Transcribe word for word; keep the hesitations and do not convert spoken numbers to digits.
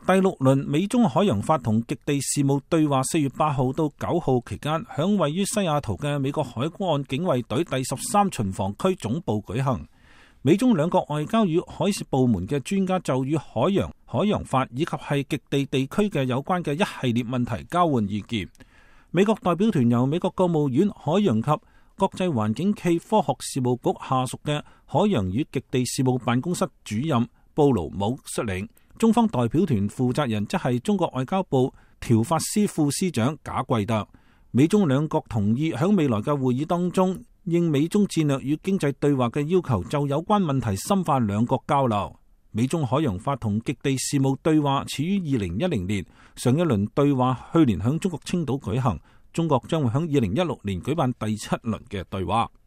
第六輪美中海洋法同極地事務對話四月八號到九號期間，響位於西雅圖嘅美國海岸警衛隊第十三巡防區總部舉行。美中兩國外交與海事部門嘅專家就與海洋、海洋法以及係極地地區嘅有關嘅一系列問題交換意見。美國代表團由美國國務院海洋及國際環境暨科學事務局下屬嘅海洋與極地事務辦公室主任布魯姆率領，中方代表團負責人則係中國外交部條法司副司長賈貴特。美中兩國同意喺未來嘅會議當中，應美中戰略與經濟對話嘅要求，就有關問題深化兩國交流。美中海洋法同極地事務對話始於二零一零年，上一輪對話去年響中國青島舉行，中國將會響二零一六年舉辦第七輪嘅對話。